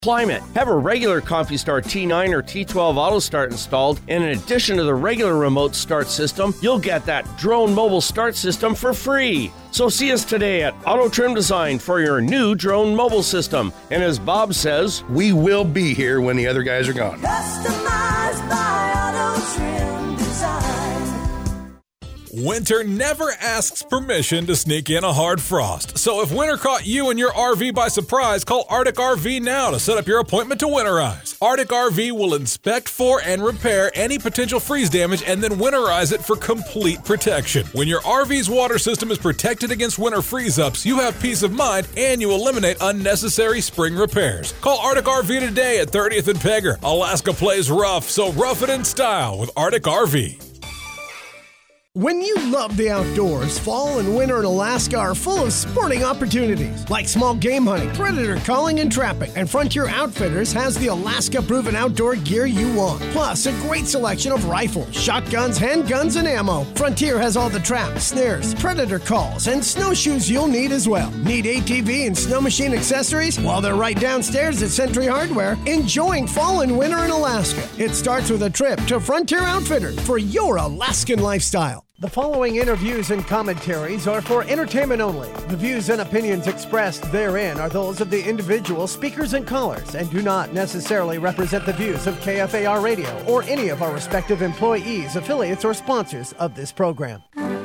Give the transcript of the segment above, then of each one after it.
Climate. Have a regular CompuStar T9 or T12 auto start installed, and in addition to the regular remote start system, you'll get that drone mobile start system for free. So see us today at Auto Trim Design for your new drone mobile system. And as Bob says, we will be here when the other guys are gone. Customized by Auto Trim Design. Winter never asks permission to sneak in a hard frost. So if winter caught you and your RV by surprise, call Arctic RV now to set up your appointment to winterize. Arctic RV will inspect for and repair any potential freeze damage and then winterize it for complete protection. When your RV's water system is protected against winter freeze-ups, you have peace of mind and you eliminate unnecessary spring repairs. Call Arctic RV today at 30th and Pegger. Alaska plays rough, so rough it in style with Arctic RV. When you love the outdoors, fall and winter in Alaska are full of sporting opportunities, like small game hunting, predator calling and trapping, and Frontier Outfitters has the Alaska-proven outdoor gear you want. Plus, a great selection of rifles, shotguns, handguns, and ammo. Frontier has all the traps, snares, predator calls, and snowshoes you'll need as well. Need ATV and snow machine accessories? Well, they're right downstairs at Century Hardware, enjoying fall and winter in Alaska. It starts with a trip to Frontier Outfitters for your Alaskan lifestyle. The following interviews and commentaries are for entertainment only. The views and opinions expressed therein are those of the individual speakers and callers and do not necessarily represent the views of KFAR Radio or any of our respective employees, affiliates, or sponsors of this program.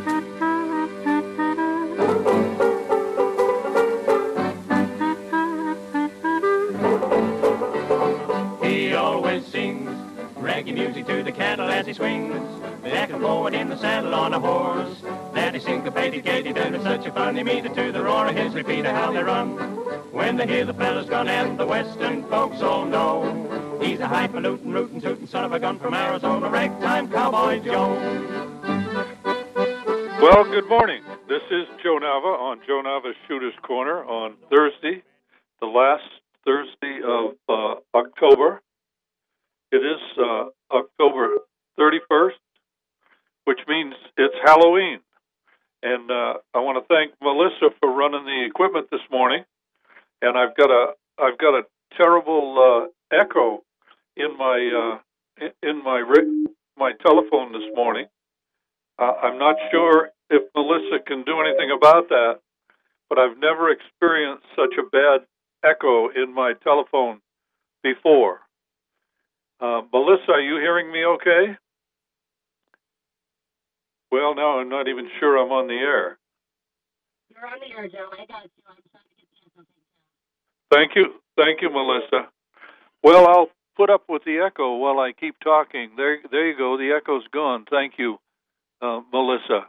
He always sings reggae music to the cattle as he swings, back and forward in the saddle on a horse. That is syncopated, gated, and it's such a funny meter to the roar of his repeater how they run. When they hear the fella's gun and the western folks all know he's a highfalutin, rootin', tootin' son of a gun from Arizona, ragtime cowboy Joe. Well, good morning. This is Joe Nava on Joe Nava's Shooter's Corner on Thursday, the last Thursday of October. It is October 31st, which means it's Halloween. And I want to thank Melissa for running the equipment this morning. And I've got a terrible echo in my telephone this morning. I'm not sure if Melissa can do anything about that, but I've never experienced such a bad echo in my telephone before. Melissa, are you hearing me okay? Well, now I'm not even sure I'm on the air. You're on the air, Joe. I got you. I'm trying to get the echo taken care of. Thank you, Melissa. Well, I'll put up with the echo while I keep talking. There you go. The echo's gone. Thank you, Melissa.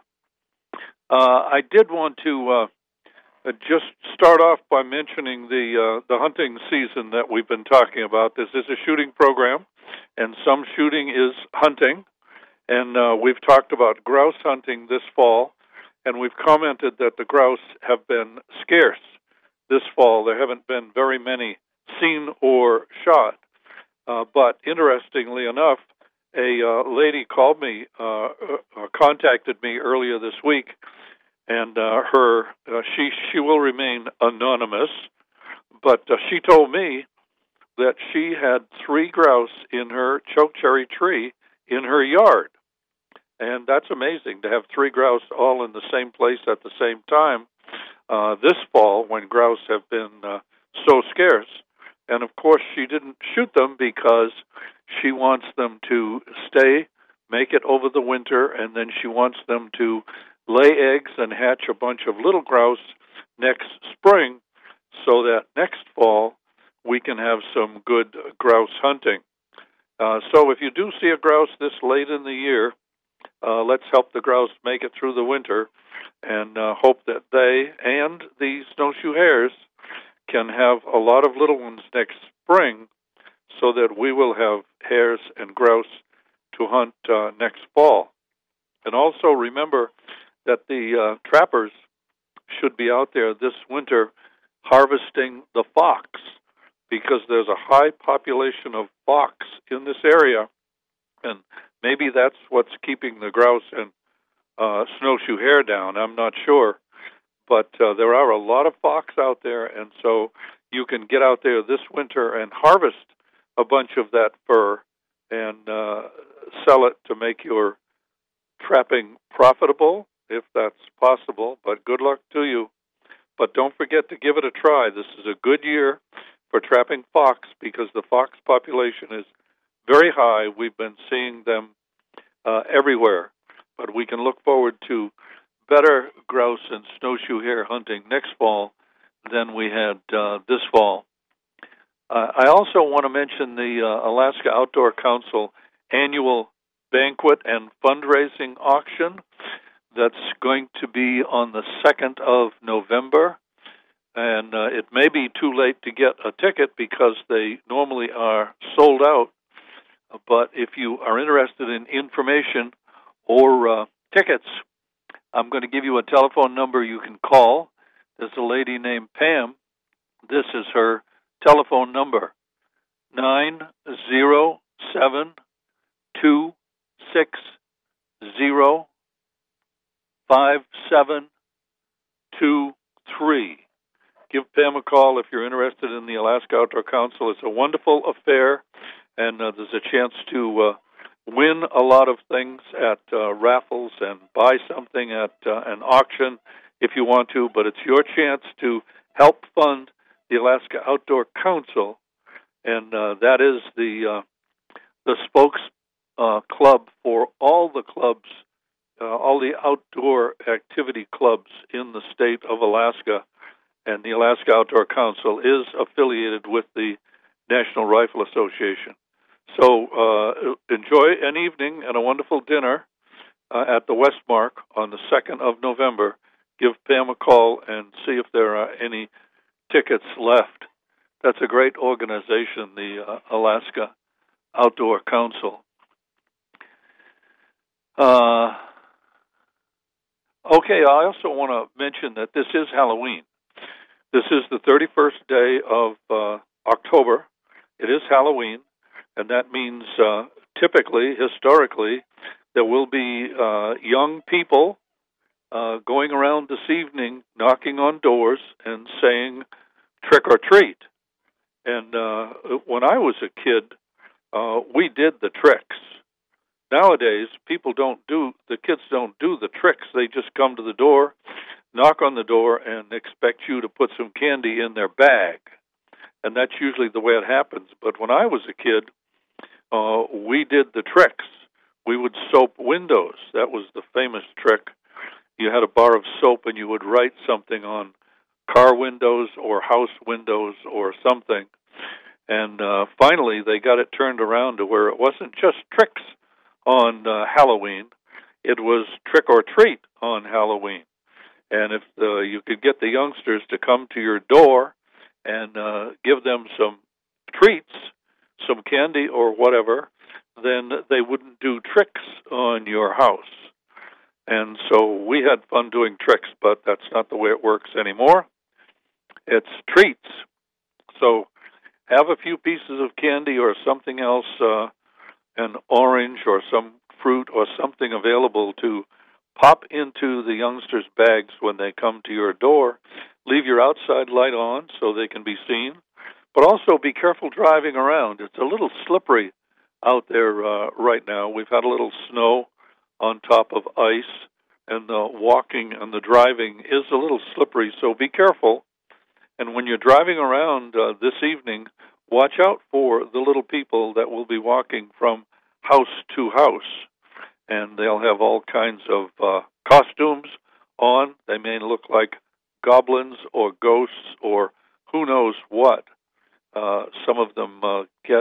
I did want to just start off by mentioning the hunting season that we've been talking about. This is a shooting program, and some shooting is hunting. And we've talked about grouse hunting this fall, and we've commented that the grouse have been scarce this fall. There haven't been very many seen or shot. But interestingly enough, a lady called me, contacted me earlier this week, and she will remain anonymous, but she told me that she had 3 grouse in her chokecherry tree in her yard. And that's amazing to have 3 grouse all in the same place at the same time this fall when grouse have been so scarce. And, of course, she didn't shoot them because she wants them to stay, make it over the winter, and then she wants them to lay eggs and hatch a bunch of little grouse next spring so that next fall we can have some good grouse hunting. So if you do see a grouse this late in the year, let's help the grouse make it through the winter and hope that they and the snowshoe hares can have a lot of little ones next spring so that we will have hares and grouse to hunt next fall. And also remember that the trappers should be out there this winter harvesting the fox because there's a high population of fox in this area, and maybe that's what's keeping the grouse and snowshoe hare down. I'm not sure. But there are a lot of fox out there, and so you can get out there this winter and harvest a bunch of that fur and sell it to make your trapping profitable, if that's possible. But good luck to you. But don't forget to give it a try. This is a good year for trapping fox because the fox population is very high. We've been seeing them everywhere. But we can look forward to better grouse and snowshoe hare hunting next fall than we had this fall. I also want to mention the Alaska Outdoor Council annual banquet and fundraising auction that's going to be on the 2nd of November. And it may be too late to get a ticket because they normally are sold out. But if you are interested in information or tickets, I'm going to give you a telephone number you can call. There's a lady named Pam. This is her telephone number, 907-260-5723. Give Pam a call if you're interested in the Alaska Outdoor Council. It's a wonderful affair, and there's a chance to win a lot of things at raffles and buy something at an auction if you want to, but it's your chance to help fund the Alaska Outdoor Council, and that is the spokes club for all the clubs, all the outdoor activity clubs in the state of Alaska, and the Alaska Outdoor Council is affiliated with the National Rifle Association. So enjoy an evening and a wonderful dinner at the Westmark on the 2nd of November. Give Pam a call and see if there are any tickets left. That's a great organization, the Alaska Outdoor Council. Okay, I also want to mention that this is Halloween. This is the 31st day of October. It is Halloween, and that means typically, historically, there will be young people going around this evening knocking on doors and saying trick or treat. And when I was a kid, we did the tricks. Nowadays, the kids don't do the tricks. They just come to the door, knock on the door, and expect you to put some candy in their bag. And that's usually the way it happens. But when I was a kid, we did the tricks. We would soap windows. That was the famous trick. You had a bar of soap and you would write something on car windows or house windows or something. And finally, they got it turned around to where it wasn't just tricks on Halloween. It was trick or treat on Halloween. And if you could get the youngsters to come to your door and give them some treats, some candy or whatever, then they wouldn't do tricks on your house. And so we had fun doing tricks, but that's not the way it works anymore. It's treats. So have a few pieces of candy or something else, an orange or some fruit or something available to pop into the youngsters' bags when they come to your door. Leave your outside light on so they can be seen, but also be careful driving around. It's a little slippery out there right now. We've had a little snow on top of ice, and the walking and the driving is a little slippery, so be careful. And when you're driving around this evening, watch out for the little people that will be walking from house to house. And they'll have all kinds of costumes on. They may look like goblins or ghosts or who knows what. Some of them get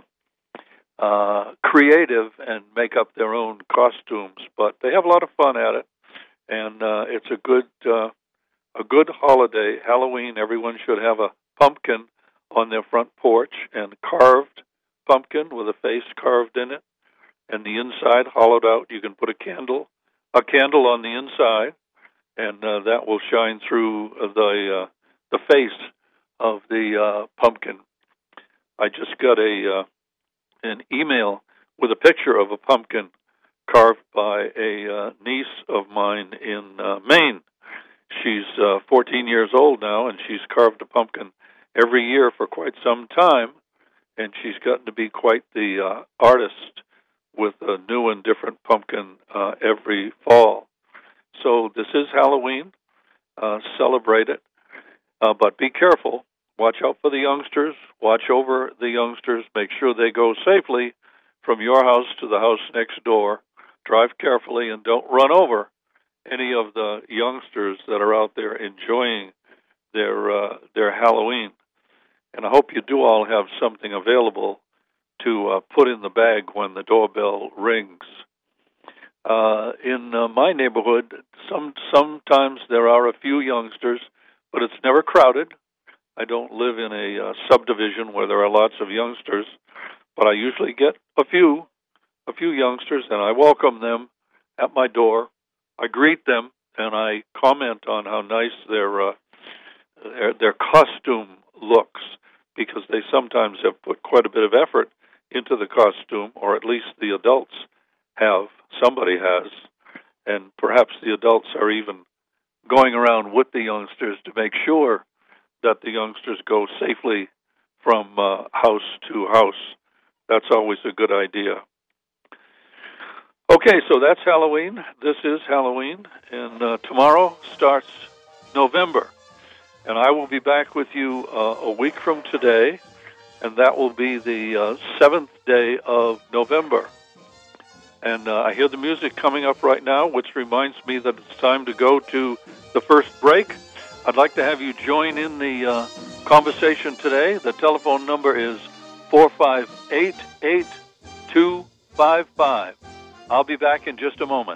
creative and make up their own costumes, but they have a lot of fun at it. And it's a good holiday. Halloween, everyone should have a pumpkin on their front porch, and carved pumpkin with a face carved in it, and the inside hollowed out. You can put a candle on the inside, and that will shine through the face of the pumpkin. I just got an email with a picture of a pumpkin carved by a niece of mine in Maine. She's 14 years old now, and she's carved a pumpkin every year for quite some time, and she's gotten to be quite the artist with a new and different pumpkin every fall. So this is Halloween. Celebrate it. But be careful. Watch out for the youngsters. Watch over the youngsters. Make sure they go safely from your house to the house next door. Drive carefully and don't run over any of the youngsters that are out there enjoying their Halloween. And I hope you do all have something available to put in the bag when the doorbell rings. In my neighborhood, sometimes there are a few youngsters, but it's never crowded. I don't live in a subdivision where there are lots of youngsters, but I usually get a few youngsters, and I welcome them at my door. I greet them, and I comment on how nice their costume looks, because they sometimes have put quite a bit of effort into the costume, or at least the adults have. Somebody has, and perhaps the adults are even going around with the youngsters to make sure that the youngsters go safely from house to house. That's always a good idea. Okay, so that's Halloween. This is Halloween, and tomorrow starts November. And I will be back with you a week from today, and that will be the 7th day of November. And I hear the music coming up right now, which reminds me that it's time to go to the first break. I'd like to have you join in the conversation today. The telephone number is 458-8255. I'll be back in just a moment.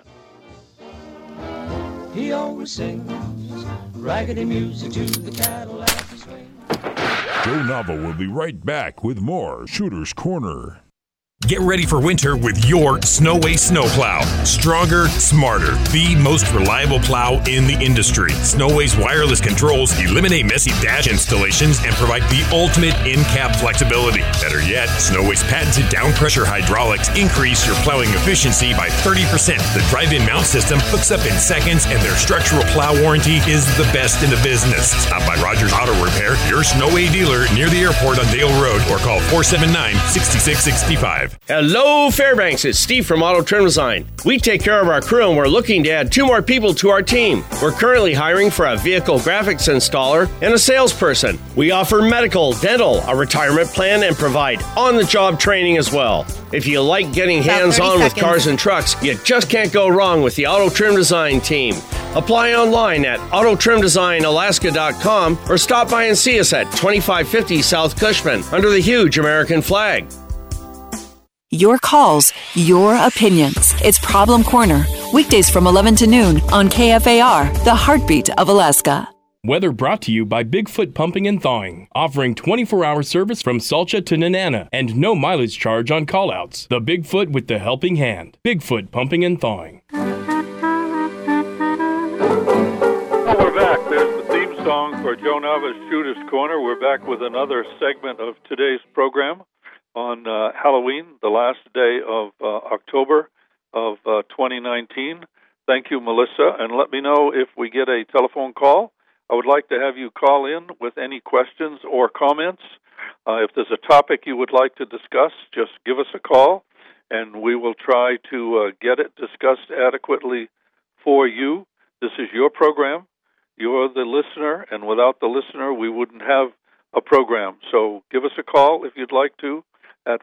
He always sings raggedy music to the Cadillac swing. Joe Nava will be right back with more Shooter's Corner. Get ready for winter with your Snowway snowplow. Stronger, smarter, the most reliable plow in the industry. Snowway's wireless controls eliminate messy dash installations and provide the ultimate in-cab flexibility. Better yet, Snowway's patented down-pressure hydraulics increase your plowing efficiency by 30%. The drive-in mount system hooks up in seconds, and their structural plow warranty is the best in the business. Stop by Rogers Auto Repair, your Snowway dealer near the airport on Dale Road, or call 479-6665. Hello, Fairbanks. It's Steve from Auto Trim Design. We take care of our crew, and we're looking to add 2 more people to our team. We're currently hiring for a vehicle graphics installer and a salesperson. We offer medical, dental, a retirement plan, and provide on-the-job training as well. If you like getting hands-on with cars and trucks, you just can't go wrong with the Auto Trim Design team. Apply online at autotrimdesignalaska.com or stop by and see us at 2550 South Cushman under the huge American flag. Your calls, your opinions. It's Problem Corner, weekdays from 11 to noon on KFAR, the heartbeat of Alaska. Weather brought to you by Bigfoot Pumping and Thawing, offering 24-hour service from Salcha to Nenana and no mileage charge on callouts. The Bigfoot with the helping hand. Bigfoot Pumping and Thawing. Well, we're back. There's the theme song for Joe Nava's Shooter's Corner. We're back with another segment of today's program on Halloween, the last day of October of 2019. Thank you, Melissa, and let me know if we get a telephone call. I would like to have you call in with any questions or comments. If there's a topic you would like to discuss, just give us a call, and we will try to get it discussed adequately for you. This is your program. You're the listener, and without the listener, we wouldn't have a program. So give us a call if you'd like to at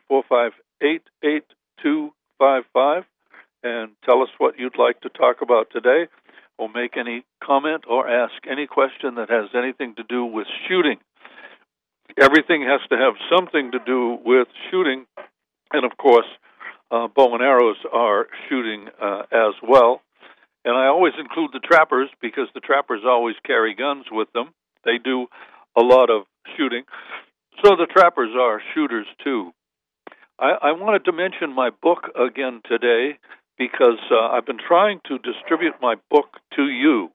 458-8255 and tell us what you'd like to talk about today, or make any comment or ask any question that has anything to do with shooting. Everything has to have something to do with shooting, and of course, bow and arrows are shooting as well. And I always include the trappers because the trappers always carry guns with them. They do a lot of shooting. So the trappers are shooters too. I wanted to mention my book again today because I've been trying to distribute my book to you.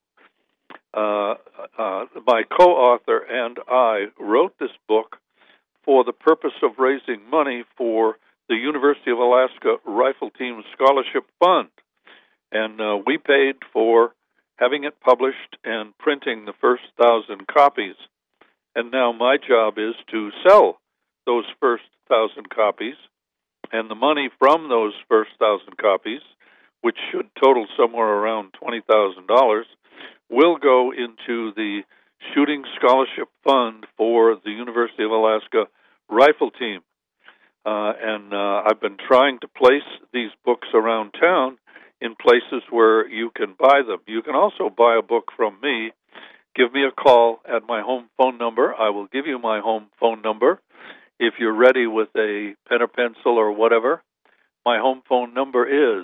My co-author and I wrote this book for the purpose of raising money for the University of Alaska Rifle Team Scholarship Fund. And we paid for having it published and printing the first 1,000 copies. And now my job is to sell those first 1,000 copies, and the money from those first 1,000 copies, which should total somewhere around $20,000, will go into the Shooting Scholarship Fund for the University of Alaska Rifle Team. And I've been trying to place these books around town in places where you can buy them. You can also buy a book from me. Give me a call at my home phone number. I will give you my home phone number. If you're ready with a pen or pencil or whatever, my home phone number is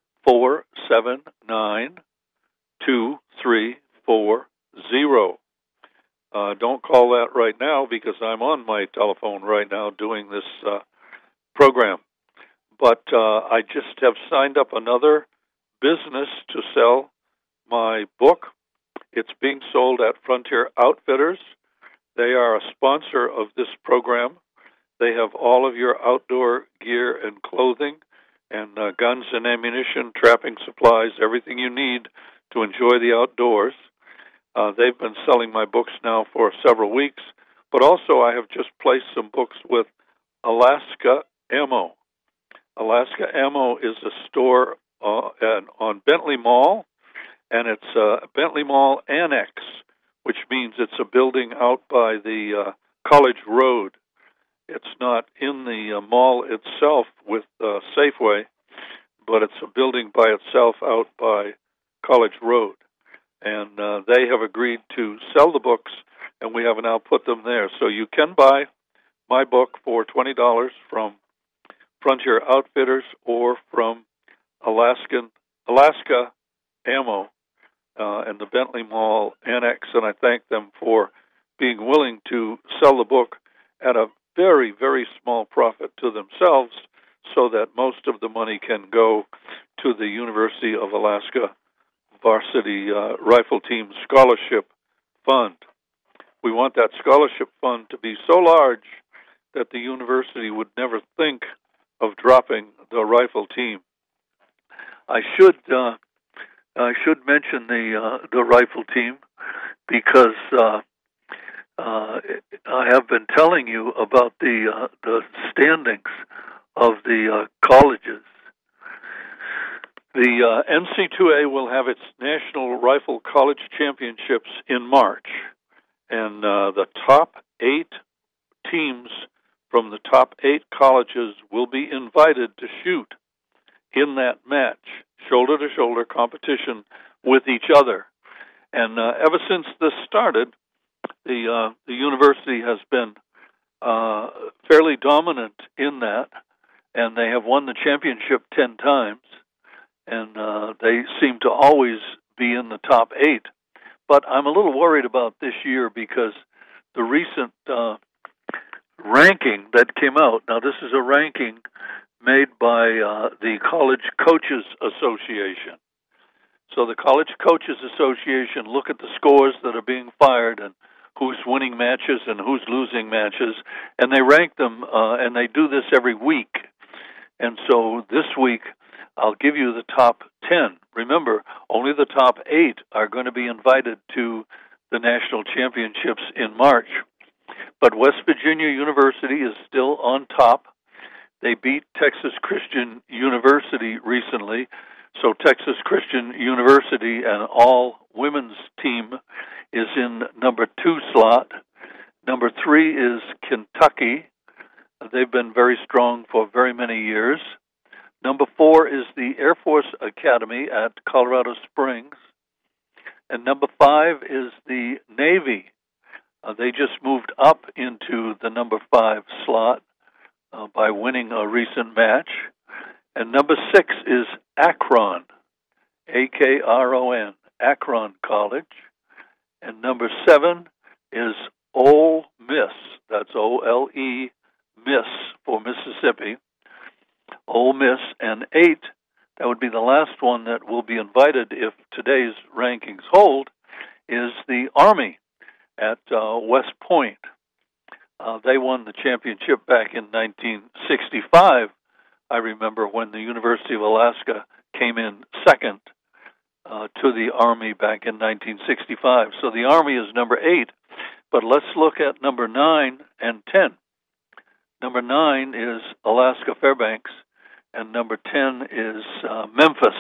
479-2340. Don't call that right now because I'm on my telephone right now doing this program. But I just have signed up another business to sell my book. It's being sold at Frontier Outfitters. They are a sponsor of this program. They have all of your outdoor gear and clothing and guns and ammunition, trapping supplies, everything you need to enjoy the outdoors. They've been selling my books now for several weeks, but also I have just placed some books with Alaska Ammo. Alaska Ammo is a store on Bentley Mall, and it's Bentley Mall Annex, which means it's a building out by the College Road. It's not in the mall itself with Safeway, but it's a building by itself out by College Road. And they have agreed to sell the books, and we have now put them there. So you can buy my book for $20 from Frontier Outfitters or from Alaska Ammo and the Bentley Mall Annex, and I thank them for being willing to sell the book at a very, very small profit to themselves so that most of the money can go to the University of Alaska Varsity Rifle Team Scholarship Fund. We want that scholarship fund to be so large that the university would never think of dropping the rifle team. I should mention the rifle team because I have been telling you about the standings of the colleges. The NC2A will have its National Rifle College Championships in March, and the top 8 teams from the top 8 colleges will be invited to shoot in that match, shoulder-to-shoulder competition with each other. And ever since this started, the university has been fairly dominant in that, and they have won the championship 10 times. And they seem to always be in the top 8. But I'm a little worried about this year because the recent ranking that came out, now this is a ranking made by the College Coaches Association. So the College Coaches Association look at the scores that are being fired and who's winning matches and who's losing matches, and they rank them, and they do this every week. And so this week, I'll give you the top 10. Remember, only the top 8 are going to be invited to the national championships in March. But West Virginia University is still on top. They beat Texas Christian University recently. So Texas Christian University, an all-women's team, is in number 2 slot. Number 3 is Kentucky. They've been very strong for very many years. Number 4 is the Air Force Academy at Colorado Springs. And number 5 is the Navy. They just moved up into the number 5 slot by winning a recent match. And number 6 is Akron, Akron, Akron College. And number 7 is Ole Miss. That's O-L-E, Miss for Mississippi. Ole Miss. And 8, that would be the last one that will be invited if today's rankings hold, is the Army at West Point. They won the championship back in 1965, I remember, when the University of Alaska came in second to the Army back in 1965. So the Army is number 8. But let's look at number 9 and 10. Number 9 is Alaska Fairbanks, and number 10 is Memphis.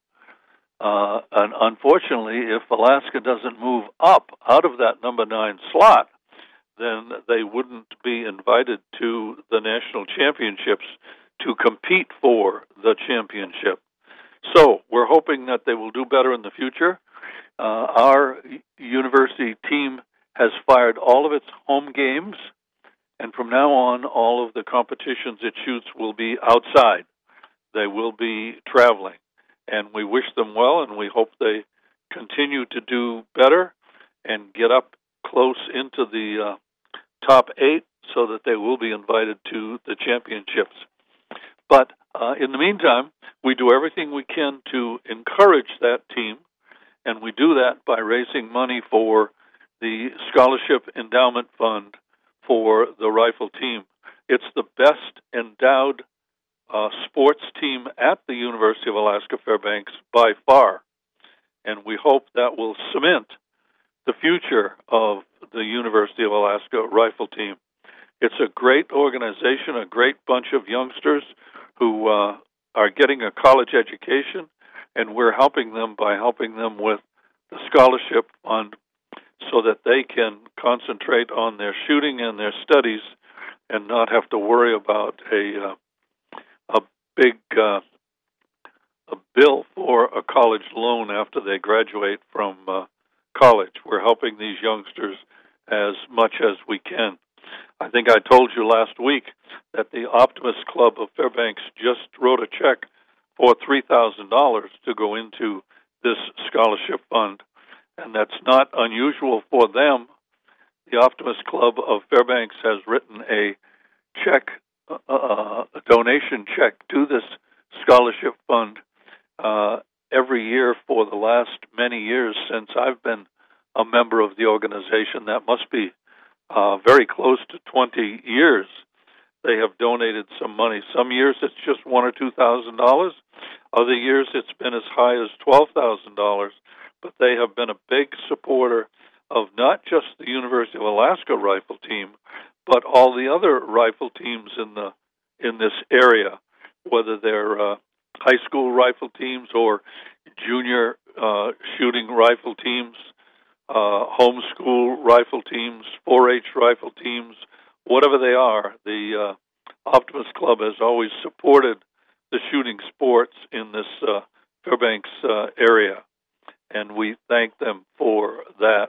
And unfortunately, if Alaska doesn't move up out of that number 9 slot, then they wouldn't be invited to the national championships to compete for the championship. So we're hoping that they will do better in the future. Our university team has fired all of its home games, and from now on, all of the competitions it shoots will be outside. They will be traveling, and we wish them well, and we hope they continue to do better and get up close into the top 8 so that they will be invited to the championships. But in the meantime, we do everything we can to encourage that team, and we do that by raising money for the Scholarship Endowment Fund for the rifle team. It's the best endowed sports team at the University of Alaska Fairbanks by far, and we hope that will cement the future of the University of Alaska rifle team. It's a great organization, a great bunch of youngsters who are getting a college education, and we're helping them by helping them with the scholarship fund so that they can concentrate on their shooting and their studies and not have to worry about a big a bill for a college loan after they graduate from college. We're helping these youngsters as much as we can. I think I told you last week that the Optimist Club of Fairbanks just wrote a check for $3,000 to go into this scholarship fund, and that's not unusual for them. The Optimist Club of Fairbanks has written a check, a donation check to this scholarship fund every year for the last many years since I've been a member of the organization. That must be very close to 20 years. They have donated some money. Some years it's just $1,000 or $2,000. Other years it's been as high as $12,000. But they have been a big supporter of not just the University of Alaska rifle team, but all the other rifle teams in this area, whether they're high school rifle teams or junior shooting rifle teams, homeschool rifle teams, 4-H rifle teams, whatever they are. The Optimist Club has always supported the shooting sports in this Fairbanks area, and we thank them for that.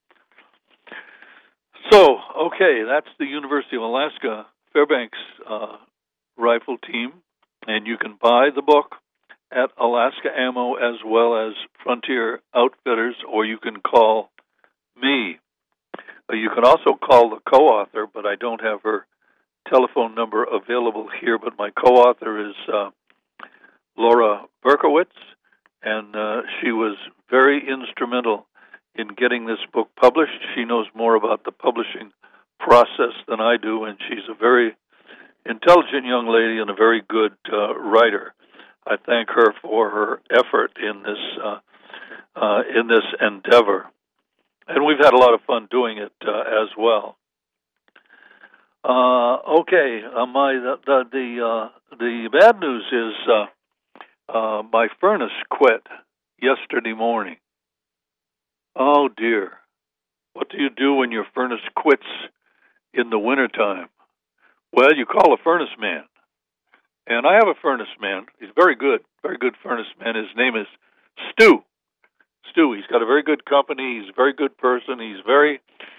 So, okay, that's the University of Alaska Fairbanks rifle team, and you can buy the book at Alaska Ammo as well as Frontier Outfitters, or you can call me. You can also call the co-author, but I don't have her telephone number available here, but my co-author is Laura Berkowitz, and she was very instrumental in getting this book published. She knows more about the publishing process than I do, and she's a very intelligent young lady and a very good writer. I thank her for her effort in this endeavor, and we've had a lot of fun doing it as well. Okay, the bad news is my furnace quit yesterday morning. Oh dear, what do you do when your furnace quits in the wintertime? Well, you call a furnace man. And I have a furnace man. He's very good furnace man. His name is Stu. He's got a very good company. He's a very good person. He's very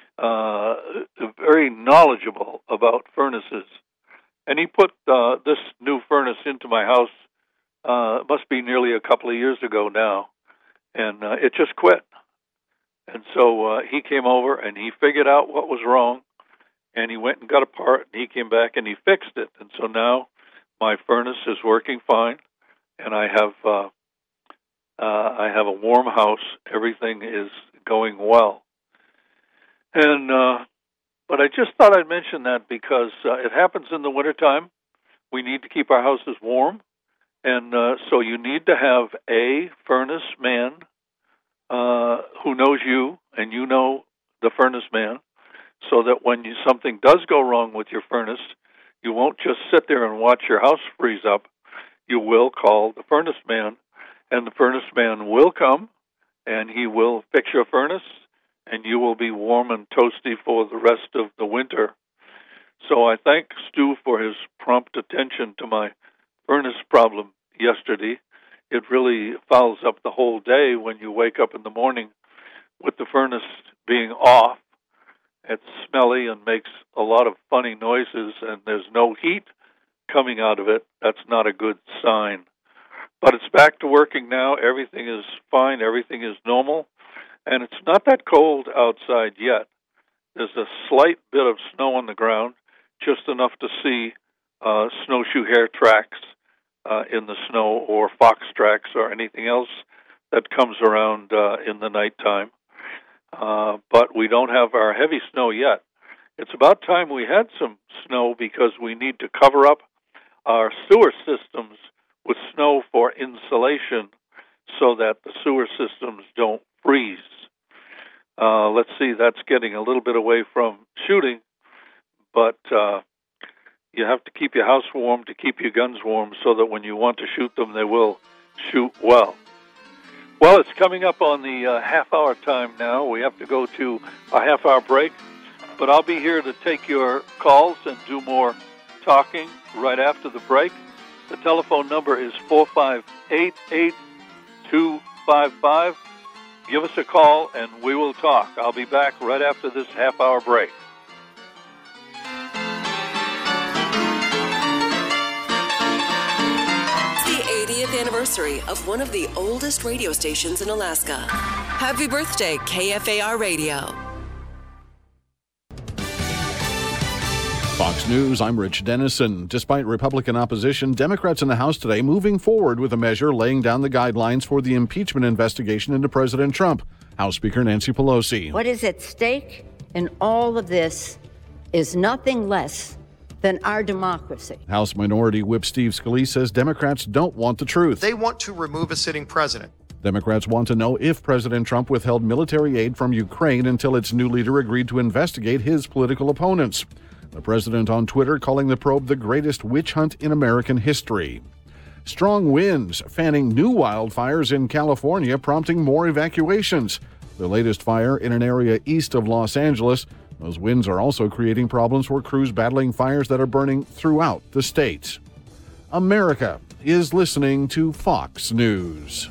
knowledgeable about furnaces. And he put this new furnace into my house, must be nearly a couple of years ago now, and it just quit. And so he came over and he figured out what was wrong, and he went and got a part, and he came back and he fixed it. And so now my furnace is working fine, and I have a warm house. Everything is going well. And but I just thought I'd mention that because it happens in the wintertime. We need to keep our houses warm, and so you need to have a furnace man who knows you, and you know the furnace man, so that when something does go wrong with your furnace, you won't just sit there and watch your house freeze up. You will call the furnace man, and the furnace man will come, and he will fix your furnace, and you will be warm and toasty for the rest of the winter. So I thank Stu for his prompt attention to my furnace problem yesterday. It really fouls up the whole day when you wake up in the morning with the furnace being off. It's smelly and makes a lot of funny noises, and there's no heat coming out of it. That's not a good sign. But it's back to working now. Everything is fine. Everything is normal. And it's not that cold outside yet. There's a slight bit of snow on the ground, just enough to see snowshoe hare tracks in the snow, or fox tracks, or anything else that comes around in the nighttime. But we don't have our heavy snow yet. It's about time we had some snow, because we need to cover up our sewer systems with snow for insulation so that the sewer systems don't freeze. Let's see, that's getting a little bit away from shooting, but you have to keep your house warm to keep your guns warm, so that when you want to shoot them, they will shoot well. Well, it's coming up on the half-hour time now. We have to go to a half-hour break, but I'll be here to take your calls and do more talking right after the break. The telephone number is 458-8255. Give us a call, and we will talk. I'll be back right after this half-hour break. It's the 80th anniversary of one of the oldest radio stations in Alaska. Happy birthday, KFAR Radio. Fox News, I'm Rich Dennison. Despite Republican opposition, Democrats in the House today moving forward with a measure laying down the guidelines for the impeachment investigation into President Trump. House Speaker Nancy Pelosi. What is at stake in all of this is nothing less than our democracy. House Minority Whip Steve Scalise says Democrats don't want the truth. They want to remove a sitting president. Democrats want to know if President Trump withheld military aid from Ukraine until its new leader agreed to investigate his political opponents. The president on Twitter calling the probe the greatest witch hunt in American history. Strong winds fanning new wildfires in California, prompting more evacuations. The latest fire in an area east of Los Angeles. Those winds are also creating problems for crews battling fires that are burning throughout the state. America is listening to Fox News.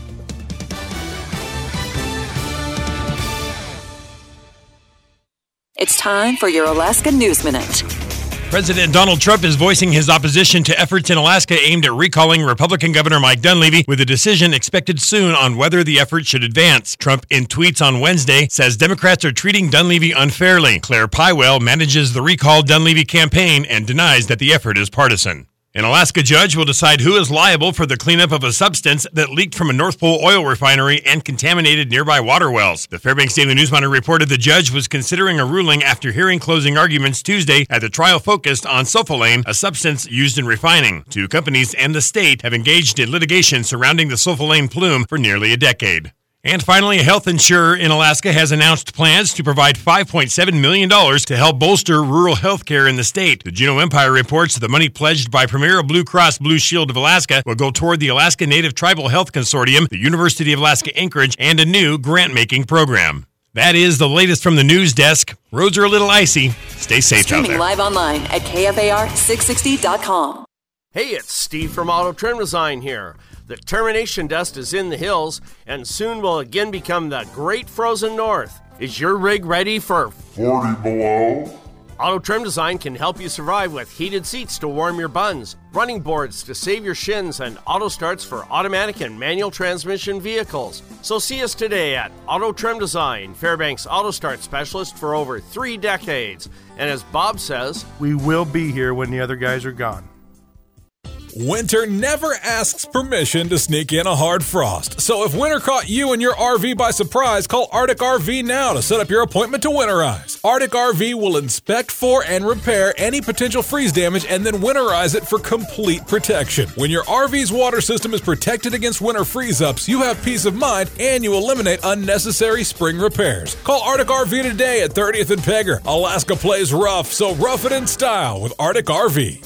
It's time for your Alaska News Minute. President Donald Trump is voicing his opposition to efforts in Alaska aimed at recalling Republican Governor Mike Dunleavy, with a decision expected soon on whether the effort should advance. Trump, in tweets on Wednesday, says Democrats are treating Dunleavy unfairly. Claire Pywell manages the Recall Dunleavy campaign and denies that the effort is partisan. An Alaska judge will decide who is liable for the cleanup of a substance that leaked from a North Pole oil refinery and contaminated nearby water wells. The Fairbanks Daily News Monitor reported the judge was considering a ruling after hearing closing arguments Tuesday at the trial focused on sulfolane, a substance used in refining. Two companies and the state have engaged in litigation surrounding the sulfolane plume for nearly a decade. And finally, a health insurer in Alaska has announced plans to provide $5.7 million to help bolster rural health care in the state. The Juneau Empire reports the money pledged by Premier Blue Cross Blue Shield of Alaska will go toward the Alaska Native Tribal Health Consortium, the University of Alaska Anchorage, and a new grant-making program. That is the latest from the news desk. Roads are a little icy. Stay safe out there. Streaming live online at KFAR660.com. Hey, it's Steve from Auto Trim Design here. The termination dust is in the hills and soon will again become the Great Frozen North. Is your rig ready for 40 below? Auto Trim Design can help you survive with heated seats to warm your buns, running boards to save your shins, and auto starts for automatic and manual transmission vehicles. So see us today at Auto Trim Design, Fairbanks Auto Start specialist for over 3 decades. And as Bob says, we will be here when the other guys are gone. Winter never asks permission to sneak in a hard frost. So if winter caught you and your RV by surprise, call Arctic RV now to set up your appointment to winterize. Arctic RV will inspect for and repair any potential freeze damage and then winterize it for complete protection. When your RV's water system is protected against winter freeze-ups, you have peace of mind and you eliminate unnecessary spring repairs. Call Arctic RV today at 30th and Pegger. Alaska plays rough, so rough it in style with Arctic RV.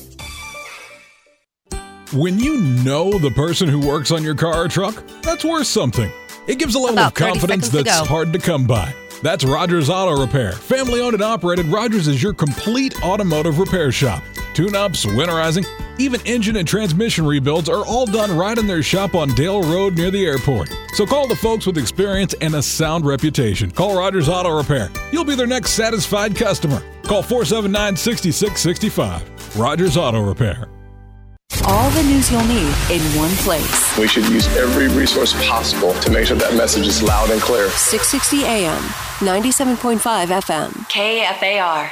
When you know the person who works on your car or truck, that's worth something. It gives a level of confidence that's hard to come by. That's Rogers Auto Repair. Family owned and operated, Rogers is your complete automotive repair shop. Tune-ups, winterizing, even engine and transmission rebuilds are all done right in their shop on Dale Road near the airport. So call the folks with experience and a sound reputation. Call Rogers Auto Repair. You'll be their next satisfied customer. Call 479-6665. Rogers Auto Repair. All the news you'll need in one place. We should use every resource possible to make sure that message is loud and clear. 660 AM, 97.5 FM, KFAR.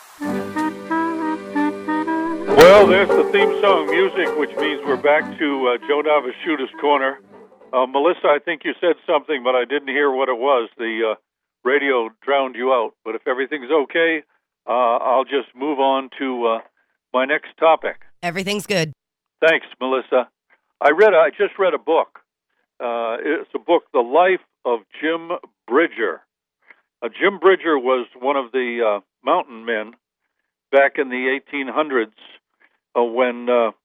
Well, there's the theme song music, which means we're back to Joe Nava's Shooter's Corner. Melissa, I think you said something, but I didn't hear what it was. The radio drowned you out. But if everything's okay, I'll just move on to my next topic. Everything's good. Thanks, Melissa. I just read a book. It's a book, The Life of Jim Bridger. Jim Bridger was one of the mountain men back in the 1800s when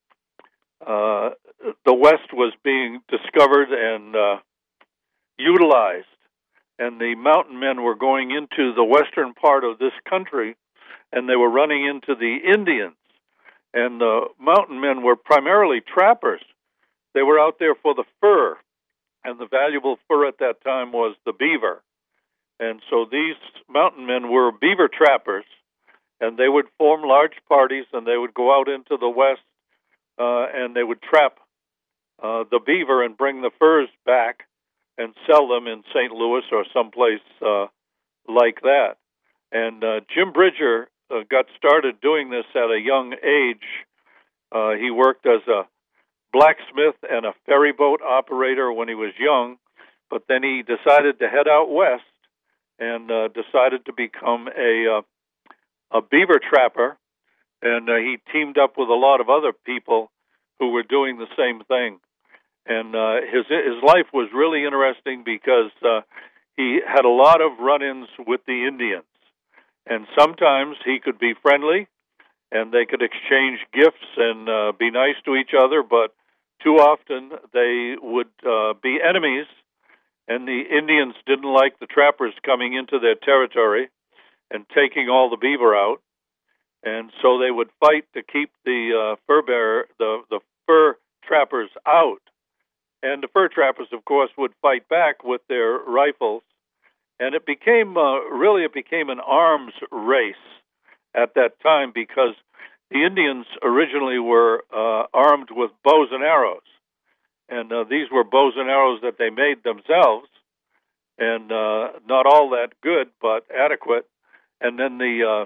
the West was being discovered and utilized. And the mountain men were going into the western part of this country, and they were running into the Indians. And the mountain men were primarily trappers. They were out there for the fur, and the valuable fur at that time was the beaver. And so these mountain men were beaver trappers, and they would form large parties, and they would go out into the West, and they would trap the beaver and bring the furs back and sell them in St. Louis or someplace like that. And Jim Bridger got started doing this at a young age. He worked as a blacksmith and a ferry boat operator when he was young, but then he decided to head out west and decided to become a beaver trapper, and he teamed up with a lot of other people who were doing the same thing. And his life was really interesting because he had a lot of run-ins with the Indians. And sometimes he could be friendly, and they could exchange gifts and be nice to each other, but too often they would be enemies, and the Indians didn't like the trappers coming into their territory and taking all the beaver out, and so they would fight to keep the the fur trappers out. And the fur trappers, of course, would fight back with their rifles. And it became an arms race at that time because the Indians originally were armed with bows and arrows. And these were bows and arrows that they made themselves, and not all that good, but adequate. And then the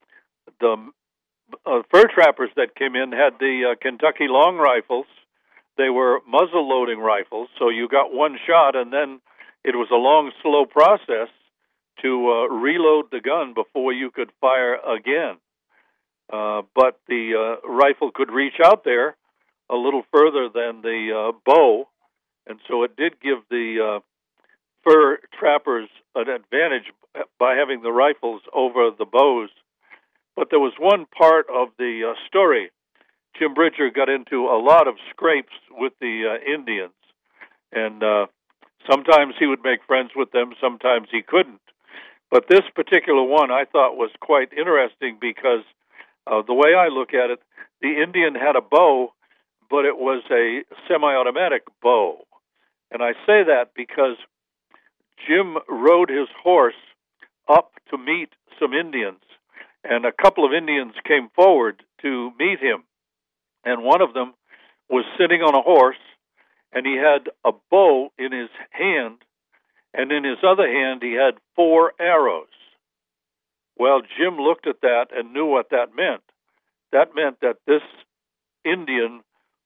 fur trappers that came in had the Kentucky long rifles. They were muzzle-loading rifles, so you got one shot, and then it was a long, slow process to reload the gun before you could fire again. But the rifle could reach out there a little further than the bow, and so it did give the fur trappers an advantage by having the rifles over the bows. But there was one part of the story. Jim Bridger got into a lot of scrapes with the Indians, and sometimes he would make friends with them, sometimes he couldn't. But this particular one I thought was quite interesting because the way I look at it, the Indian had a bow, but it was a semi-automatic bow. And I say that because Jim rode his horse up to meet some Indians, and a couple of Indians came forward to meet him. And one of them was sitting on a horse, and he had a bow in his hand, and in his other hand he had 4 arrows. Well, Jim looked at that and knew what that meant. That meant that this Indian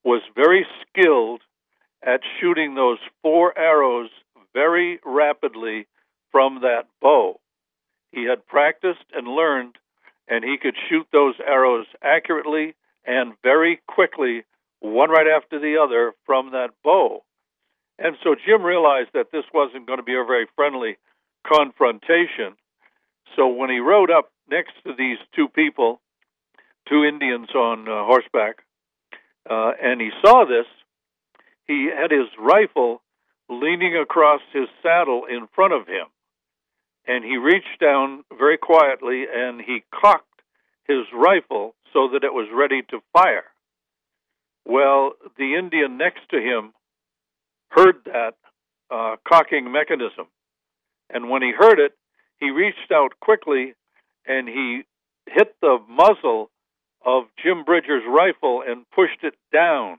was very skilled at shooting those 4 arrows very rapidly from that bow. He had practiced and learned, and he could shoot those arrows accurately and very quickly, one right after the other, from that bow. And so Jim realized that this wasn't going to be a very friendly confrontation. So when he rode up next to these 2 people, 2 Indians on horseback, and he saw this, he had his rifle leaning across his saddle in front of him. And he reached down very quietly and he cocked his rifle so that it was ready to fire. Well, the Indian next to him heard that cocking mechanism. And when he heard it, he reached out quickly and he hit the muzzle of Jim Bridger's rifle and pushed it down.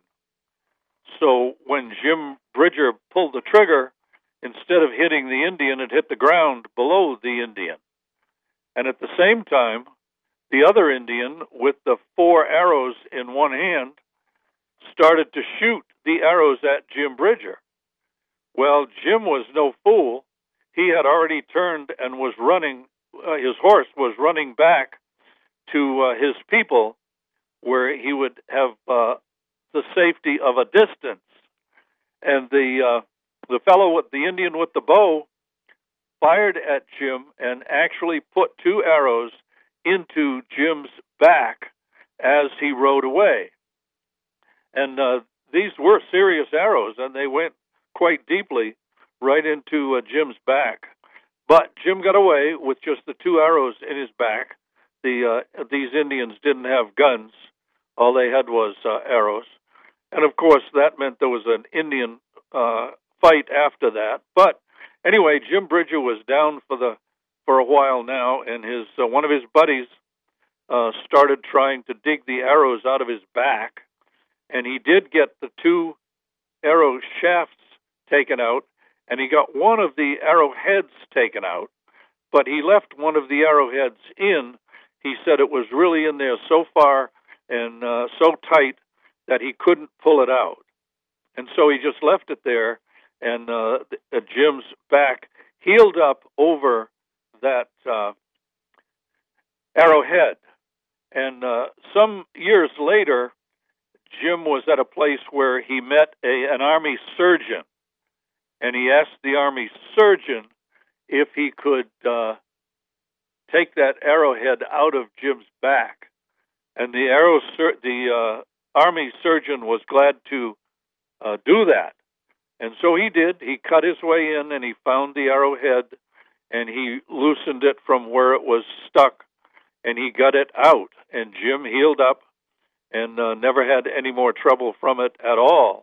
So when Jim Bridger pulled the trigger, instead of hitting the Indian, it hit the ground below the Indian. And at the same time, the other Indian, with the 4 arrows in one hand, started to shoot the arrows at Jim Bridger. Well, Jim was no fool. He had already turned and was running, his horse was running back to his people where he would have the safety of a distance. And the fellow with the Indian with the bow fired at Jim and actually put 2 arrows into Jim's back as he rode away. And these were serious arrows, and they went quite deeply right into Jim's back. But Jim got away with just the 2 arrows in his back. These Indians didn't have guns. All they had was arrows. And, of course, that meant there was an Indian fight after that. But anyway, Jim Bridger was down for a while now, and one of his buddies started trying to dig the arrows out of his back, and he did get the 2 arrow shafts taken out, and he got one of the arrowheads taken out, but he left one of the arrowheads in. He said it was really in there so far and so tight that he couldn't pull it out. And so he just left it there, and Jim's back healed up over that arrowhead. And some years later, Jim was at a place where he met an Army surgeon, and he asked the Army surgeon if he could take that arrowhead out of Jim's back. And the Army surgeon was glad to do that. And so he did. He cut his way in, and he found the arrowhead, and he loosened it from where it was stuck, and he got it out. And Jim healed up and never had any more trouble from it at all.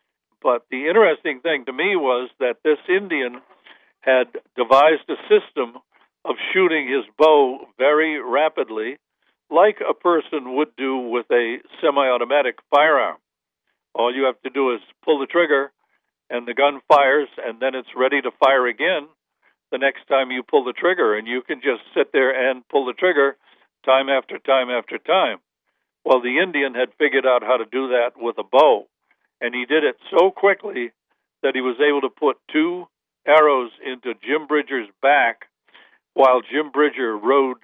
But the interesting thing to me was that this Indian had devised a system of shooting his bow very rapidly, like a person would do with a semi-automatic firearm. All you have to do is pull the trigger, and the gun fires, and then it's ready to fire again the next time you pull the trigger, and you can just sit there and pull the trigger time after time after time. Well, the Indian had figured out how to do that with a bow, and he did it so quickly that he was able to put 2 arrows into Jim Bridger's back while Jim Bridger rode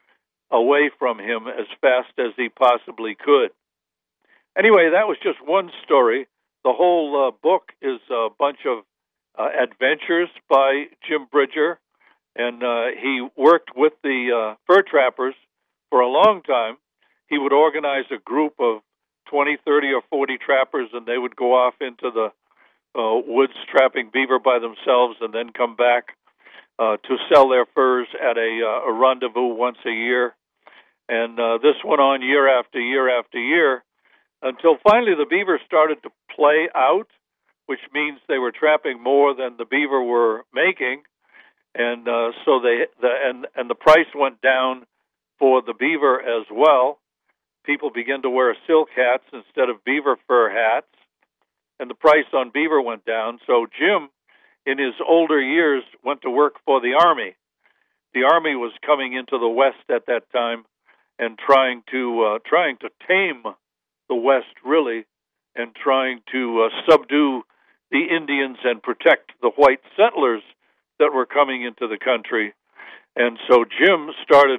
away from him as fast as he possibly could. Anyway, that was just one story. The whole book is a bunch of adventures by Jim Bridger, and he worked with the fur trappers for a long time. He would organize a group of 20, 30, or 40 trappers, and they would go off into the woods trapping beaver by themselves and then come back to sell their furs at a rendezvous once a year. And this went on year after year after year until finally the beaver started to play out, which means they were trapping more than the beaver were making. And so the price went down for the beaver as well. People began to wear silk hats instead of beaver fur hats, and the price on beaver went down. So Jim, in his older years, went to work for the Army. The Army was coming into the West at that time and trying to tame the West, really, and trying to subdue the Indians and protect the white settlers that were coming into the country. And so Jim started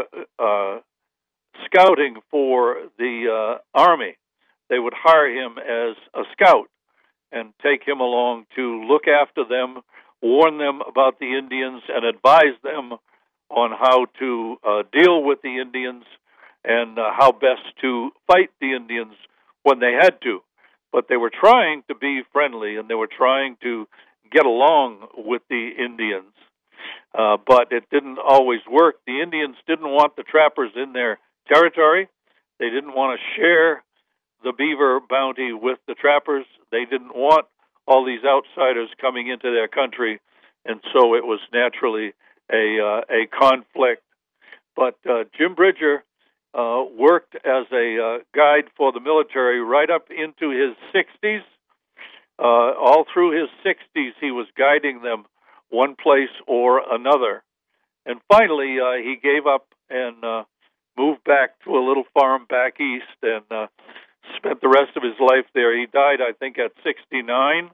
scouting for the Army. They would hire him as a scout and take him along to look after them, warn them about the Indians, and advise them on how to deal with the Indians and how best to fight the Indians when they had to. But they were trying to be friendly, and they were trying to get along with the Indians. But it didn't always work. The Indians didn't want the trappers in their territory. They didn't want to share the beaver bounty with the trappers. They didn't want all these outsiders coming into their country, and so it was naturally a conflict. But Jim Bridger worked as a guide for the military right up into his 60s. All through his 60s, he was guiding them one place or another. And finally, he gave up and moved back to a little farm back east and spent the rest of his life there. He died, I think, at 69,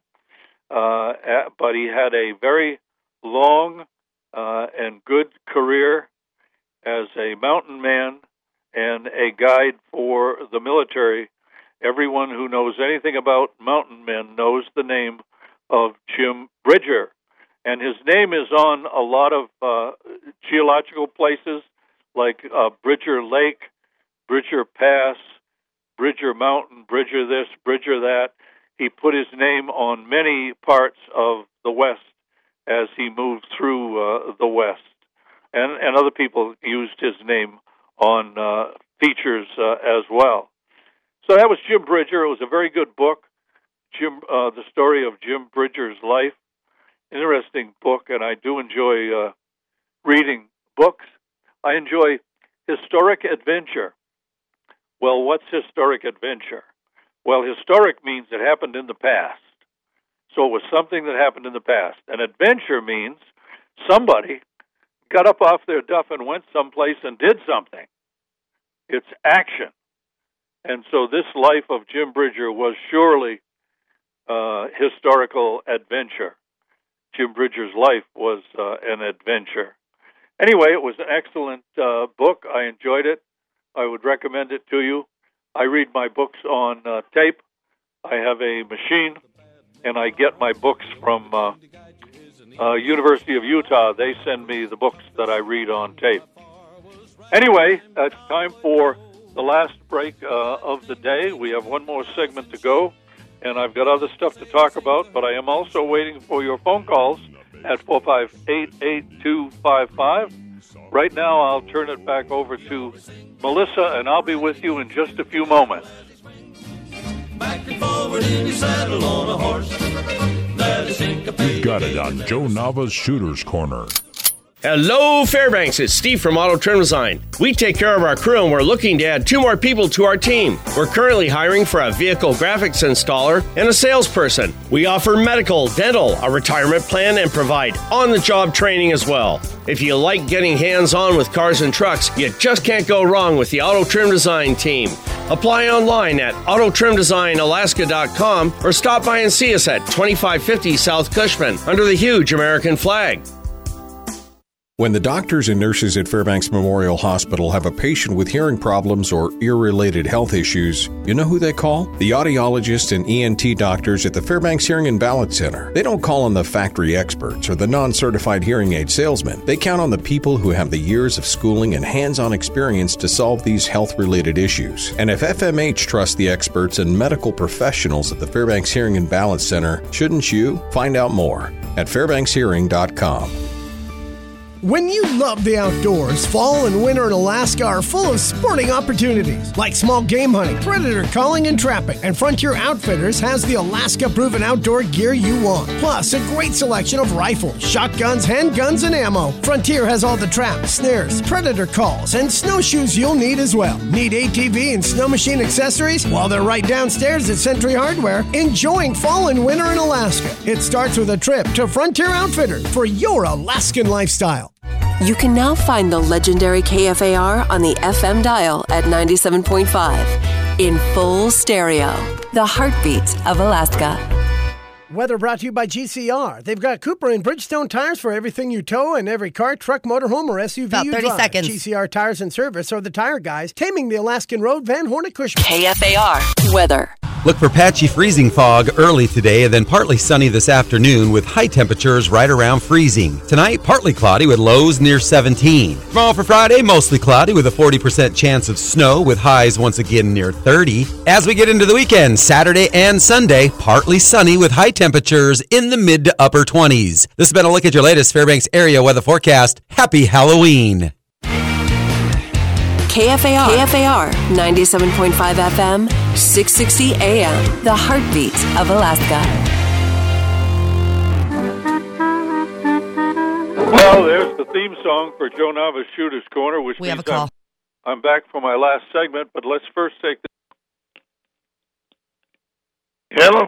but he had a very long and good career as a mountain man and a guide for the military. Everyone who knows anything about mountain men knows the name of Jim Bridger. And his name is on a lot of geological places like Bridger Lake, Bridger Pass, Bridger Mountain, Bridger this, Bridger that. He put his name on many parts of the West as he moved through the West. And other people used his name on features as well. So that was Jim Bridger. It was a very good book, the story of Jim Bridger's life. Interesting book, and I do enjoy reading books. I enjoy historic adventure. Well, what's historic adventure? Well, historic means it happened in the past. So it was something that happened in the past. And adventure means somebody got up off their duff and went someplace and did something. It's action. And so this life of Jim Bridger was surely historical adventure. Jim Bridger's life was an adventure. Anyway, it was an excellent book. I enjoyed it. I would recommend it to you. I read my books on tape. I have a machine, and I get my books from University of Utah. They send me the books that I read on tape. Anyway, it's time for the last break of the day. We have one more segment to go, and I've got other stuff to talk about, but I am also waiting for your phone calls at 458-8255. Right now, I'll turn it back over to Melissa, and I'll be with you in just a few moments. Back and forward in your saddle on a horse. You've got it on Joe Nava's Shooter's Corner. Hello, Fairbanks. It's Steve from Auto Trim Design. We take care of our crew, and we're looking to add 2 more people to our team. We're currently hiring for a vehicle graphics installer and a salesperson. We offer medical, dental, a retirement plan, and provide on-the-job training as well. If you like getting hands-on with cars and trucks, you just can't go wrong with the Auto Trim Design team. Apply online at autotrimdesignalaska.com or stop by and see us at 2550 South Cushman under the huge American flag. When the doctors and nurses at Fairbanks Memorial Hospital have a patient with hearing problems or ear-related health issues, you know who they call? The audiologists and ENT doctors at the Fairbanks Hearing and Balance Center. They don't call on the factory experts or the non-certified hearing aid salesmen. They count on the people who have the years of schooling and hands-on experience to solve these health-related issues. And if FMH trusts the experts and medical professionals at the Fairbanks Hearing and Balance Center, shouldn't you? Find out more at fairbankshearing.com. When you love the outdoors, fall and winter in Alaska are full of sporting opportunities, like small game hunting, predator calling and trapping. And Frontier Outfitters has the Alaska-proven outdoor gear you want. Plus, a great selection of rifles, shotguns, handguns, and ammo. Frontier has all the traps, snares, predator calls, and snowshoes you'll need as well. Need ATV and snow machine accessories? Well, they're right downstairs at Century Hardware, enjoying fall and winter in Alaska. It starts with a trip to Frontier Outfitters for your Alaskan lifestyle. You can now find the legendary KFAR on the FM dial at 97.5. in full stereo. The heartbeat of Alaska. Weather brought to you by GCR. They've got Cooper and Bridgestone tires for everything you tow and every car, truck, motorhome, or SUV About you 30 drive. seconds. GCR Tires and Service are the tire guys, taming the Alaskan road, Van Hornet Cushman. KFAR weather. Look for patchy freezing fog early today and then partly sunny this afternoon with high temperatures right around freezing. Tonight, partly cloudy with lows near 17. Tomorrow for Friday, mostly cloudy with a 40% chance of snow with highs once again near 30. As we get into the weekend, Saturday and Sunday, partly sunny with high temperatures in the mid to upper 20s. This has been a look at your latest Fairbanks area weather forecast. Happy Halloween. KFAR 97.5 FM, 660 AM, the heartbeat of Alaska. Well, there's the theme song for Joe Nava's Shooter's Corner, which We means have a call. I'm back for my last segment, but let's first take the... Hello?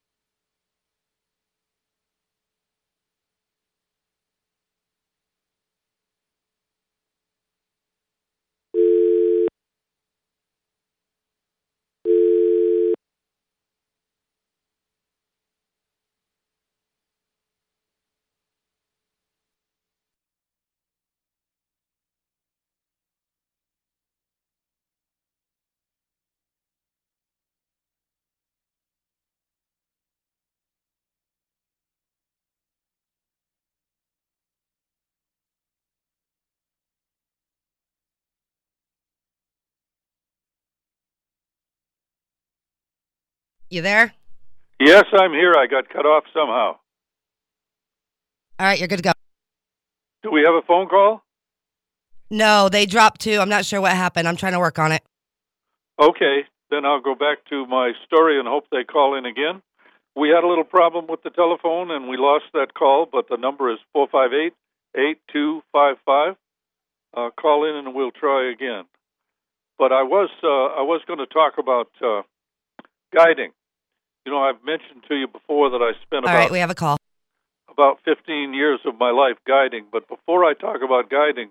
You there? Yes, I'm here. I got cut off somehow. All right, you're good to go. Do we have a phone call? No, they dropped too. I'm not sure what happened. I'm trying to work on it. Okay, then I'll go back to my story and hope they call in again. We had a little problem with the telephone, and we lost that call, but the number is 458-8255. Call in, and we'll try again. But I was going to talk about guiding. You know, I've mentioned to you before that I spent All right, we have a call. about 15 years of my life guiding. But before I talk about guiding,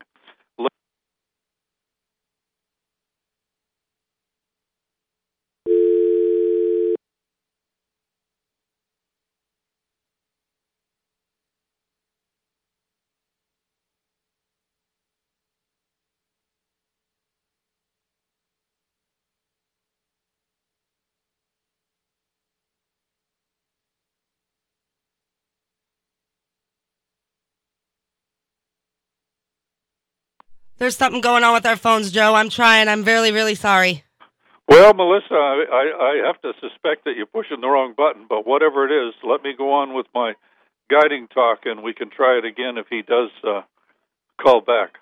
There's something going on with our phones, Joe. I'm trying. I'm really, really sorry. well, Melissa, I have to suspect that you're pushing the wrong button, but whatever it is, let me go on with my guiding talk, and we can try it again if he does call back.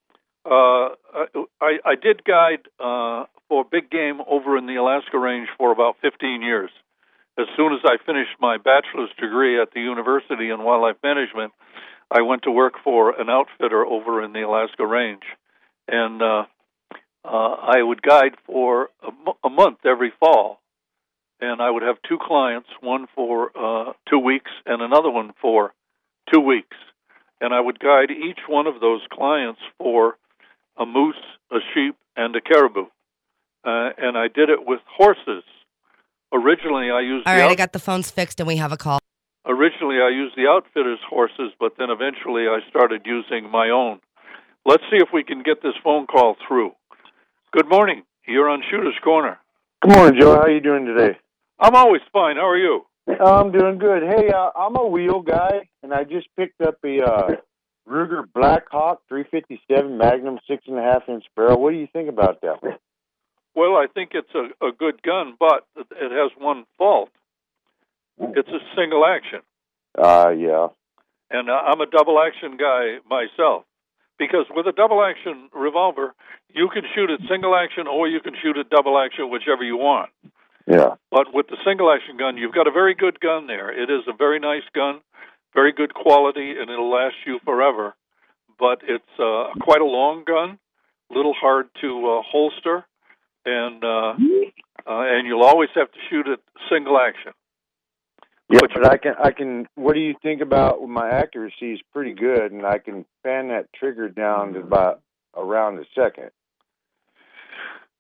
I did guide for big game over in the Alaska Range for about 15 years. As soon as I finished my bachelor's degree at the University in Wildlife Management, I went to work for an outfitter over in the Alaska Range, and I would guide for a month every fall, and I would have two clients, one for 2 weeks and another one for 2 weeks, and I would guide each one of those clients for a moose, a sheep, and a caribou, and I did it with horses. Originally, I used... All right, I got the phones fixed, and we have a call. Originally, I used the outfitter's horses, but then eventually I started using my own. Let's see if we can get this phone call through. Good morning. You're on Shooter's Corner. Good morning, Joe. How are you doing today? I'm always fine. How are you? I'm doing good. Hey, I'm a wheel guy, and I just picked up a Ruger Blackhawk 357 Magnum 6.5-inch barrel. What do you think about that? Well, I think it's a good gun, but it has one fault. It's a single action. Yeah. And I'm a double action guy myself. Because with a double action revolver, you can shoot it single action or you can shoot it double action, whichever you want. Yeah. But with the single action gun, you've got a very good gun there. It is a very nice gun, very good quality, and it'll last you forever. But it's quite a long gun, a little hard to holster, and you'll always have to shoot it single action. Yeah, but I can. What do you think about my accuracy is pretty good, and I can fan that trigger down to about around a second.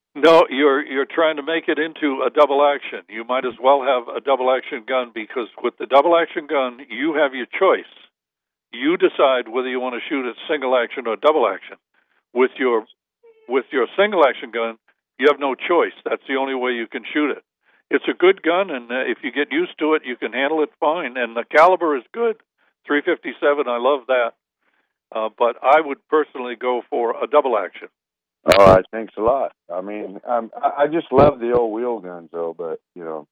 No, you're trying to make it into a double action. You might as well have a double action gun, because with the double action gun, you have your choice. You decide whether you want to shoot a single action or double action. With your single action gun, you have no choice. That's the only way you can shoot it. It's a good gun, and if you get used to it, you can handle it fine. And the caliber is good. 357, I love that. But I would personally go for a double action. All right, thanks a lot. I mean, I just love the old wheel guns, though. But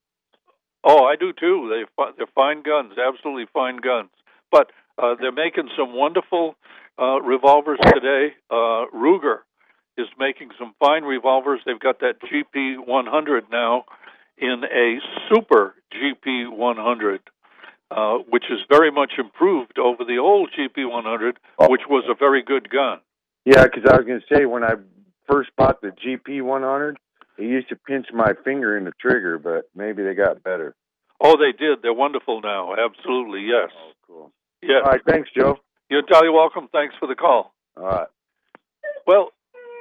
Oh, I do too. They're fine guns, absolutely fine guns. But they're making some wonderful revolvers today. Ruger is making some fine revolvers. They've got that GP 100 now in a super GP 100, which is very much improved over the old GP 100, which was a very good gun. Yeah, because I was going to say, when I first bought the GP 100, it used to pinch my finger in the trigger, but maybe they got better. Oh, they did. They're wonderful now. Absolutely, yes. Oh, cool. Yes. All right, thanks, Joe. You're entirely welcome. Thanks for the call. All right. Well,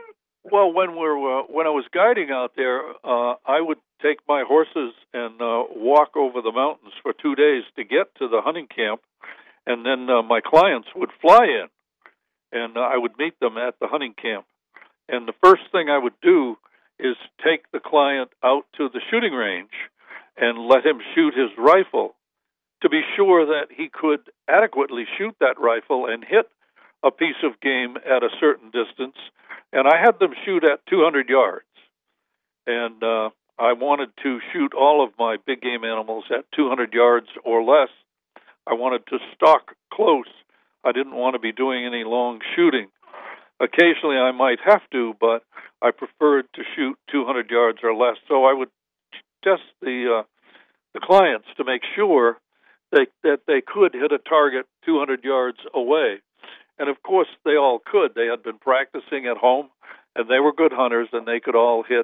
when I was guiding out there, I would take my horses and walk over the mountains for 2 days to get to the hunting camp, and then my clients would fly in, and I would meet them at the hunting camp. And the first thing I would do is take the client out to the shooting range and let him shoot his rifle to be sure that he could adequately shoot that rifle and hit a piece of game at a certain distance. And I had them shoot at 200 yards. And I wanted to shoot all of my big game animals at 200 yards or less. I wanted to stalk close. I didn't want to be doing any long shooting. Occasionally I might have to, but I preferred to shoot 200 yards or less. So I would test the clients to make sure that they could hit a target 200 yards away. And of course they all could. They had been practicing at home, and they were good hunters, and they could all hit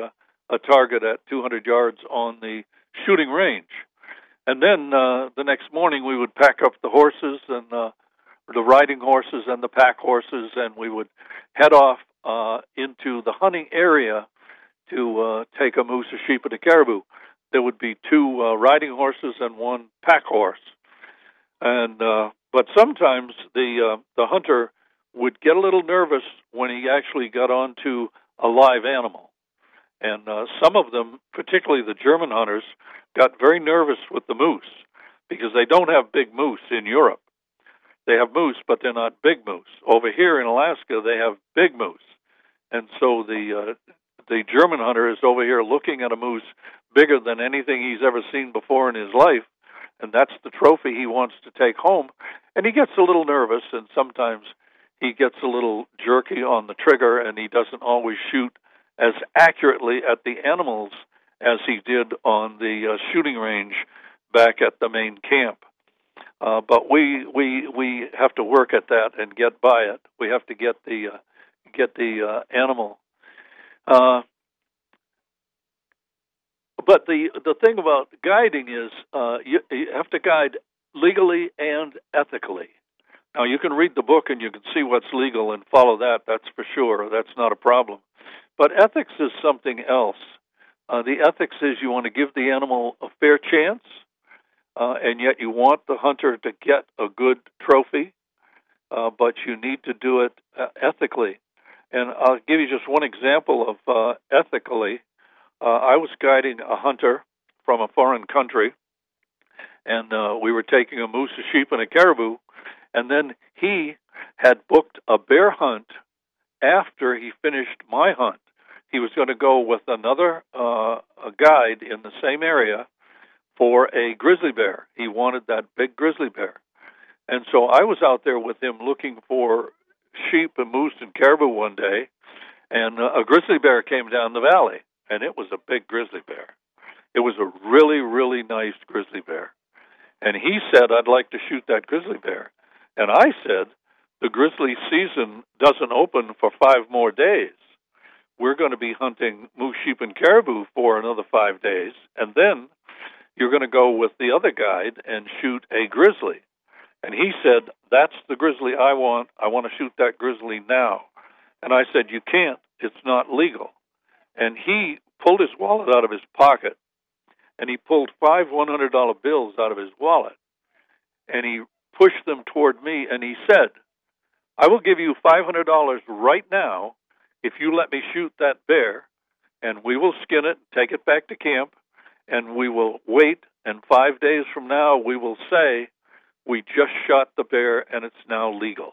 a target at 200 yards on the shooting range. And then the next morning we would pack up the horses and the riding horses and the pack horses, and we would head off into the hunting area to take a moose, a sheep, and a caribou. There would be 2 riding horses and 1 pack horse. And but sometimes the hunter would get a little nervous when he actually got onto a live animal. And some of them, particularly the German hunters, got very nervous with the moose because they don't have big moose in Europe. They have moose, but they're not big moose. Over here in Alaska, they have big moose. And so the German hunter is over here looking at a moose bigger than anything he's ever seen before in his life, and that's the trophy he wants to take home. And he gets a little nervous, and sometimes he gets a little jerky on the trigger, and he doesn't always shoot as accurately at the animals as he did on the shooting range back at the main camp. But we have to work at that and get by it. We have to get the animal. But the thing about guiding is you have to guide legally and ethically. Now, you can read the book and you can see what's legal and follow that. That's for sure. That's not a problem. But ethics is something else. The ethics is you want to give the animal a fair chance, and yet you want the hunter to get a good trophy, but you need to do it ethically. And I'll give you just one example of ethically. I was guiding a hunter from a foreign country, and we were taking a moose, a sheep, and a caribou, and then he had booked a bear hunt after he finished my hunt. He was going to go with another a guide in the same area for a grizzly bear. He wanted that big grizzly bear. And so I was out there with him looking for sheep and moose and caribou one day, and a grizzly bear came down the valley, and it was a big grizzly bear. It was a really, really nice grizzly bear. And he said, "I'd like to shoot that grizzly bear." And I said, "The grizzly season doesn't open for 5 more days. We're going to be hunting moose, sheep, and caribou for another 5 days, and then you're going to go with the other guide and shoot a grizzly." And he said, "That's the grizzly I want. I want to shoot that grizzly now." And I said, "You can't. It's not legal." and he pulled his wallet out of his pocket, and he pulled 5 $100 bills out of his wallet, and he pushed them toward me, and he said, I will give you $500 right now if you let me shoot that bear, and we will skin it, take it back to camp, and we will wait, and 5 days from now we will say, we just shot the bear and it's now legal.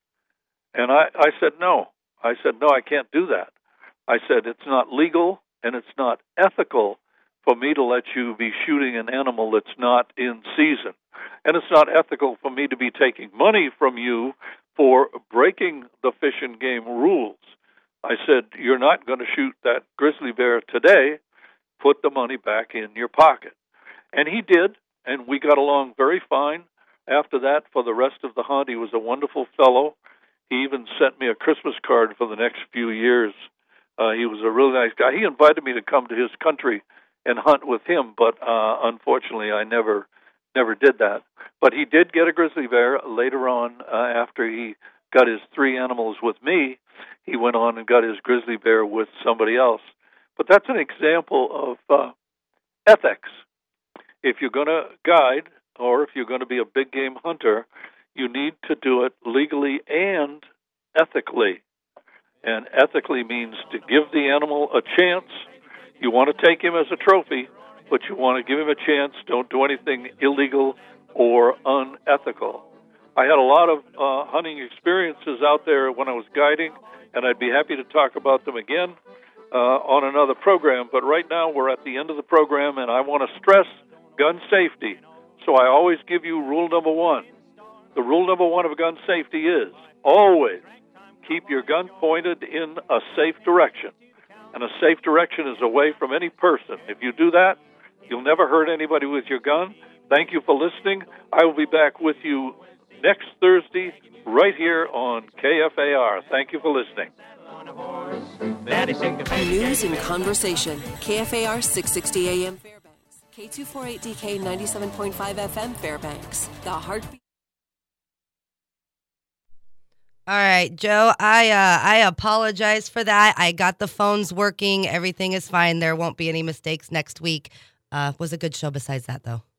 And I said, no. I said, no, I can't do that. I said, it's not legal and it's not ethical for me to let you be shooting an animal that's not in season. And it's not ethical for me to be taking money from you for breaking the Fish and Game rules. I said, you're not going to shoot that grizzly bear today. Put the money back in your pocket. And he did, and we got along very fine. After that, for the rest of the hunt, he was a wonderful fellow. He even sent me a Christmas card for the next few years. He was a really nice guy. He invited me to come to his country and hunt with him, but unfortunately I never did that. But he did get a grizzly bear later on after he got his 3 animals with me. He went on and got his grizzly bear with somebody else. But that's an example of ethics. If you're going to guide or if you're going to be a big game hunter, you need to do it legally and ethically. And ethically means to give the animal a chance. You want to take him as a trophy, but you want to give him a chance. Don't do anything illegal or unethical. I had a lot of hunting experiences out there when I was guiding, and I'd be happy to talk about them again on another program. But right now we're at the end of the program, and I want to stress gun safety. So I always give you rule number 1. The rule number 1 of gun safety is always keep your gun pointed in a safe direction. And a safe direction is away from any person. If you do that, you'll never hurt anybody with your gun. Thank you for listening. I will be back with you next Thursday right here on KFAR. Thank you for listening. News and conversation. KFAR 660 AM Fairbanks. K248DK 97.5 FM Fairbanks. The heartbeat. All right, Joe, I apologize for that. I got the phones working. Everything is fine. There won't be any mistakes next week. Was a good show besides that, though.